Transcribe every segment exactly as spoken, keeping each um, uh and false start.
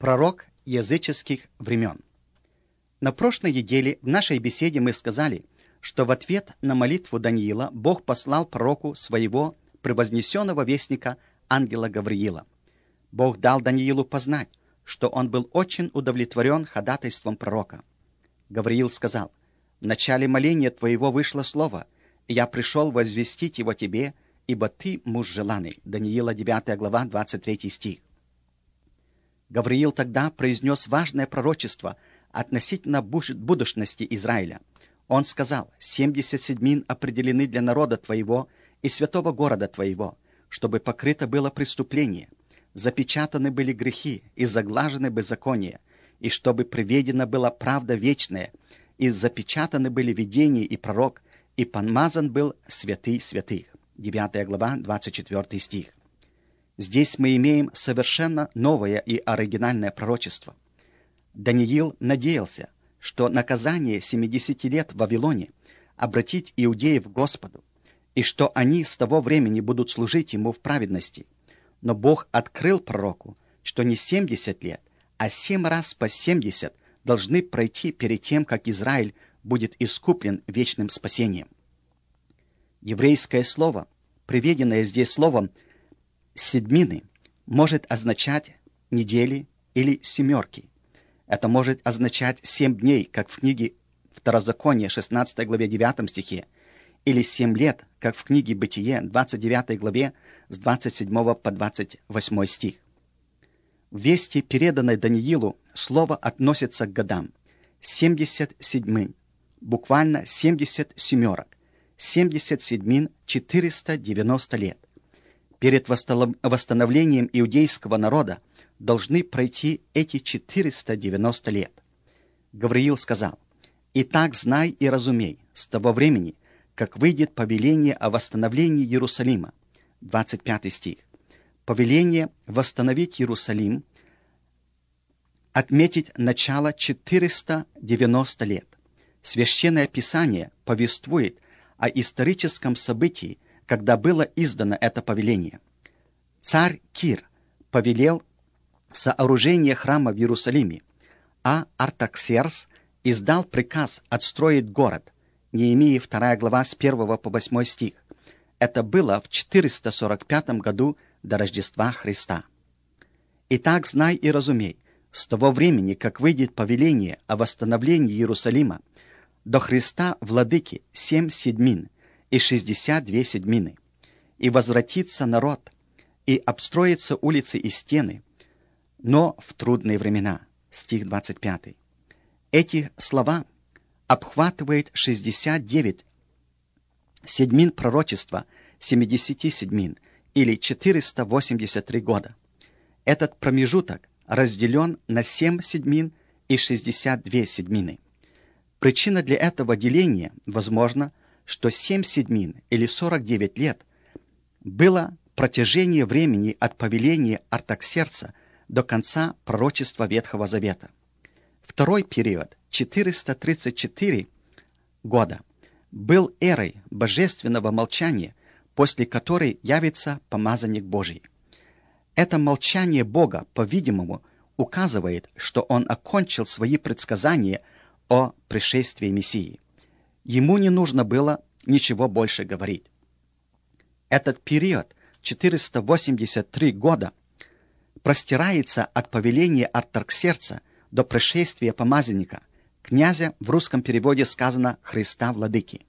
Пророк языческих времен. На прошлой неделе в нашей беседе мы сказали, что в ответ на молитву Даниила Бог послал пророку своего превознесенного вестника ангела Гавриила. Бог дал Даниилу познать, что он был очень удовлетворен ходатайством пророка. Гавриил сказал: «В начале моления твоего вышло слово, и я пришел возвестить его тебе, ибо ты муж желанный». Даниила девятая глава, двадцать третий стих. Гавриил тогда произнес важное пророчество относительно будущности Израиля. Он сказал: «семьдесят седьмин определены для народа твоего и святого города твоего, чтобы покрыто было преступление, запечатаны были грехи и заглажены беззакония, и чтобы приведена была правда вечная, и запечатаны были видения и пророк, и помазан был святый святых». девятая глава, двадцать четвёртый стих. Здесь мы имеем совершенно новое и оригинальное пророчество. Даниил надеялся, что наказание семидесяти лет в Вавилоне обратит иудеев к Господу, и что они с того времени будут служить ему в праведности. Но Бог открыл пророку, что не семьдесят лет, а семь раз по семьдесят должны пройти перед тем, как Израиль будет искуплен вечным спасением. Еврейское слово, приведенное здесь словом «седьмины», может означать недели или семерки. Это может означать семь дней, как в книге Второзакония, шестнадцатой главе, девятом стихе, или семь лет, как в книге Бытие, двадцать девятой главе, с двадцать седьмого по двадцать восьмой стих. В вести, переданной Даниилу, слово относится к годам. семьдесят седьмин, буквально семьдесят семерок, семьдесят седьмин, четыреста девяносто лет. Перед восстановлением иудейского народа должны пройти эти четыреста девяносто лет. Гавриил сказал: «Итак, знай и разумей, с того времени, как выйдет повеление о восстановлении Иерусалима». двадцать пятый стих. Повеление восстановить Иерусалим, отметить начало четыреста девяносто лет. Священное Писание повествует о историческом событии, когда было издано это повеление. Царь Кир повелел сооружение храма в Иерусалиме, а Артаксеркс издал приказ отстроить город. Неемия вторая глава с первого по восьмой стих. Это было в четыреста сорок пятом году до Рождества Христа. «Итак, знай и разумей, с того времени, как выйдет повеление о восстановлении Иерусалима, до Христа владыки семь седьмин и шестьдесят две седьмины, и возвратится народ, и обстроятся улицы и стены, но в трудные времена». Стих двадцать пятый. Эти слова обхватывает шестьдесят девять седьмин пророчества семидесяти седьмин, или четыреста восемьдесят три года. Этот промежуток разделен на семь седьмин и шестьдесят две седьмины. Причина для этого деления, возможно, что семь седьмин или сорок девять лет было протяжение времени от повеления Артаксеркса до конца пророчества Ветхого Завета. Второй период, четыреста тридцать четыре года, был эрой божественного молчания, после которой явится помазанник Божий. Это молчание Бога, по-видимому, указывает, что Он окончил свои предсказания о пришествии Мессии. Ему не нужно было ничего больше говорить. Этот период, четыреста восемьдесят три года, простирается от повеления Артаксеркса до пришествия помазанника, князя, в русском переводе сказано «Христа Владыки».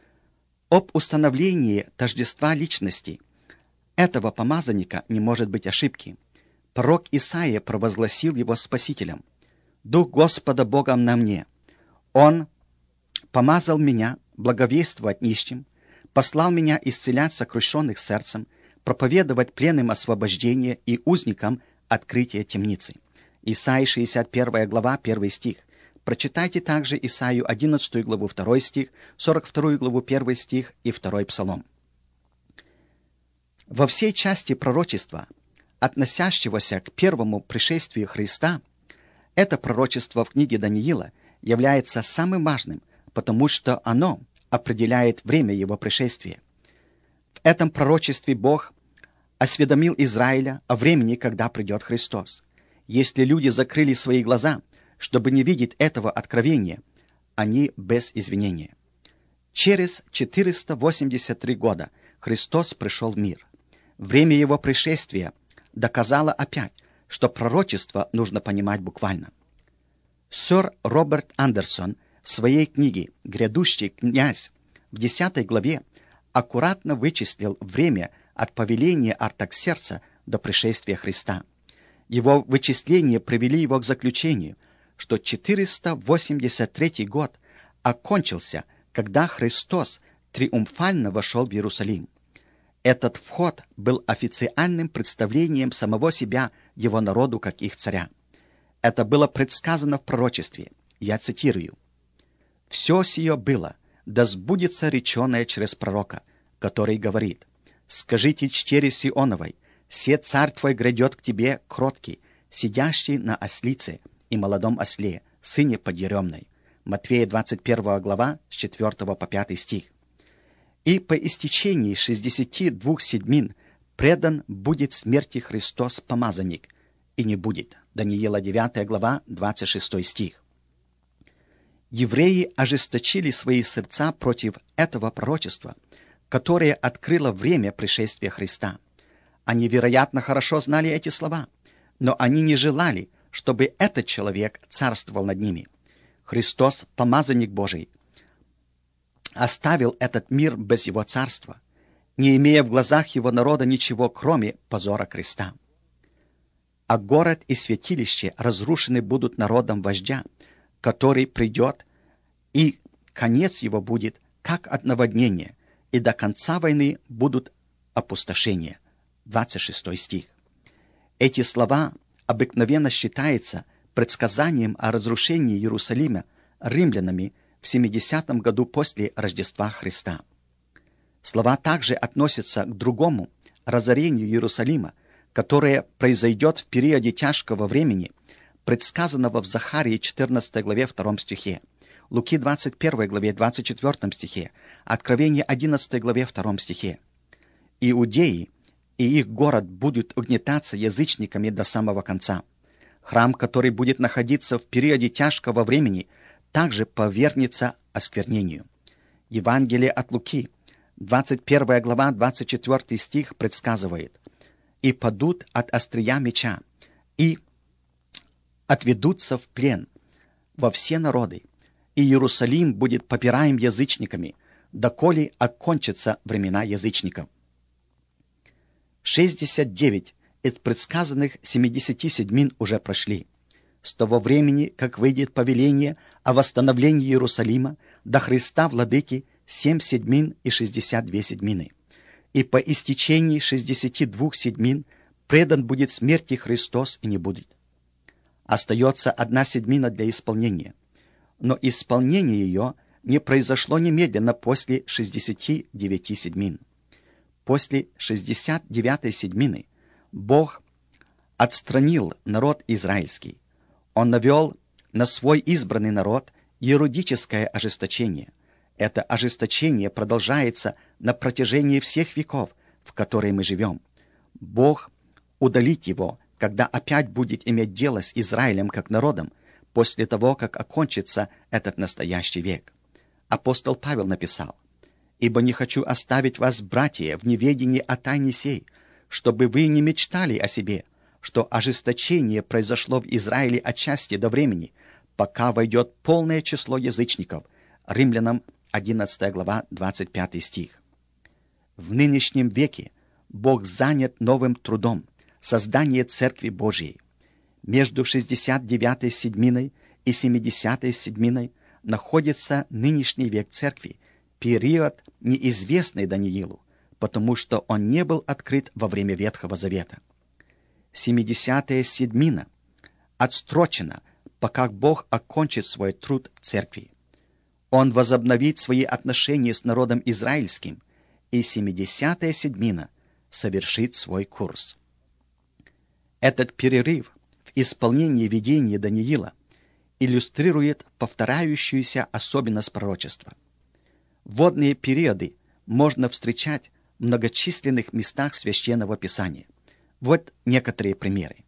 Об установлении тождества личности этого помазанника не может быть ошибки. Пророк Исаия провозгласил его спасителем. «Дух Господа Бога на мне. Он помазал меня благовествовать нищим, послал меня исцелять сокрушенных сердцем, проповедовать пленным освобождение и узникам открытие темницы». Исаия шестьдесят первая глава, первый стих. Прочитайте также Исаию одиннадцатую главу, второй стих, сорок вторую главу, первый стих и второй псалом. Во всей части пророчества, относящегося к первому пришествию Христа, это пророчество в книге Даниила является самым важным, потому что оно определяет время его пришествия. В этом пророчестве Бог осведомил Израиля о времени, когда придет Христос. Если люди закрыли свои глаза, чтобы не видеть этого откровения, они без извинения. Через четыреста восемьдесят три года Христос пришел в мир. Время его пришествия доказало опять, что пророчество нужно понимать буквально. Сэр Роберт Андерсон в своей книге «Грядущий князь» в десятой главе аккуратно вычислил время от повеления Артаксеркса до пришествия Христа. Его вычисления привели его к заключению, что четыреста восемьдесят третий год окончился, когда Христос триумфально вошел в Иерусалим. Этот вход был официальным представлением самого себя его народу как их царя. Это было предсказано в пророчестве. Я цитирую. «Все сие было, да сбудется реченое через пророка, который говорит: скажите чтери Сионовой, се царь твой грядет к тебе кроткий, сидящий на ослице и молодом осле, сыне подъеремной». Матфея двадцать первая глава, с четвёртого по пятый стих. «И по истечении шестидесяти двух седьмин предан будет смерти Христос помазанник, и не будет». Даниила девятая глава, двадцать шестой стих. Евреи ожесточили свои сердца против этого пророчества, которое открыло время пришествия Христа. Они, вероятно, хорошо знали эти слова, но они не желали, чтобы этот человек царствовал над ними. Христос, помазанник Божий, оставил этот мир без его царства, не имея в глазах его народа ничего, кроме позора креста. А город и святилище разрушены будут народом вождя, который придет, и конец его будет, как от наводнения, и до конца войны будут опустошения. двадцать шестой стих. Эти слова обыкновенно считаются предсказанием о разрушении Иерусалима римлянами в семидесятом году после Рождества Христа. Слова также относятся к другому разорению Иерусалима, которое произойдет в периоде тяжкого времени, предсказанного в Захарии четырнадцатой главе втором стихе, Луки двадцать первой главе двадцать четвёртом стихе, Откровение одиннадцатой главе втором стихе. Иудеи и их город будут угнетаться язычниками до самого конца. Храм, который будет находиться в периоде тяжкого времени, также повергнется осквернению. Евангелие от Луки, двадцать первая глава, двадцать четвёртый стих предсказывает: «И падут от острия меча, и отведутся в плен во все народы, и Иерусалим будет попираем язычниками, доколе окончатся времена язычников». шестьдесят девять из предсказанных семидесяти седьмин уже прошли. С того времени, как выйдет повеление о восстановлении Иерусалима, до Христа Владыки семь седьмин и шестьдесят две седьмины. И по истечении шестидесяти двух седьмин предан будет смерти Христос и не будет. Остается одна седьмина для исполнения. Но исполнение ее не произошло немедленно после шестидесяти девяти седьмин. После шестьдесят девятой седьмины Бог отстранил народ израильский. Он навел на свой избранный народ ерудическое ожесточение. Это ожесточение продолжается на протяжении всех веков, в которые мы живем. Бог удалит его, когда опять будет иметь дело с Израилем как народом, после того, как окончится этот настоящий век. Апостол Павел написал: «Ибо не хочу оставить вас, братья, в неведении о тайне сей, чтобы вы не мечтали о себе, что ожесточение произошло в Израиле отчасти до времени, пока войдет полное число язычников». Римлянам одиннадцатая глава, двадцать пятый стих. В нынешнем веке Бог занят новым трудом — создание Церкви Божьей. Между шестьдесят девятой седьминой и семидесятой седьминой находится нынешний век Церкви, период, неизвестный Даниилу, потому что он не был открыт во время Ветхого Завета. Семидесятая седьмина отстрочена, пока Бог окончит свой труд в Церкви. Он возобновит свои отношения с народом израильским, и семидесятая седьмина совершит свой курс. Этот перерыв в исполнении видения Даниила иллюстрирует повторяющуюся особенность пророчества. Водные периоды можно встречать в многочисленных местах Священного Писания. Вот некоторые примеры.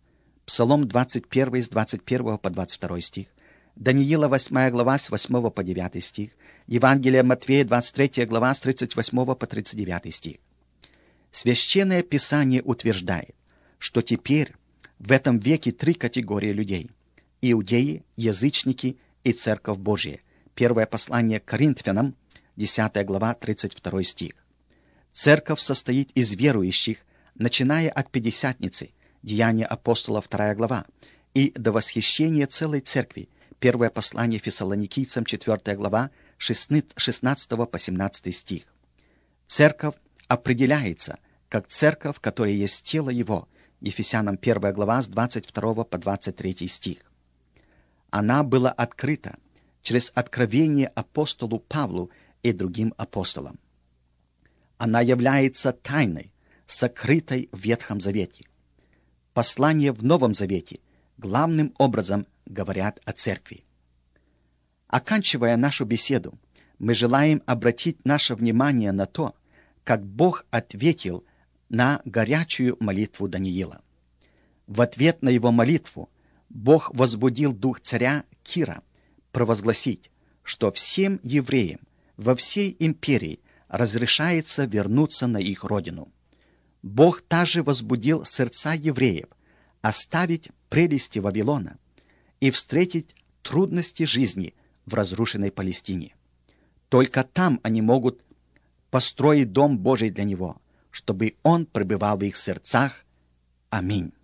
Псалом двадцать один с двадцать первого по двадцать второй стих, Даниила восьмая глава с восьмого по девятый стих, Евангелие Матвея двадцать третья глава с тридцать восьмого по тридцать девятый стих. Священное Писание утверждает, что теперь в этом веке три категории людей – иудеи, язычники и Церковь Божия. Первое послание к Коринфянам, десятая глава, тридцать второй стих. Церковь состоит из верующих, начиная от Пятидесятницы, Деяния апостолов, вторая глава, и до восхищения целой церкви, первое послание Фессалоникийцам, четвёртая глава, шестнадцатого по семнадцатый стих. Церковь определяется как церковь, которая есть тело Его, Ефесянам первая глава с двадцать второго по двадцать третий стих. Она была открыта через откровение апостолу Павлу и другим апостолам. Она является тайной, сокрытой в Ветхом Завете. Послания в Новом Завете главным образом говорят о церкви. Оканчивая нашу беседу, мы желаем обратить наше внимание на то, как Бог ответил на горячую молитву Даниила. В ответ на его молитву Бог возбудил дух царя Кира провозгласить, что всем евреям во всей империи разрешается вернуться на их родину. Бог также возбудил сердца евреев оставить прелести Вавилона и встретить трудности жизни в разрушенной Палестине. Только там они могут построить дом Божий для Него, чтобы Он пребывал в их сердцах. Аминь.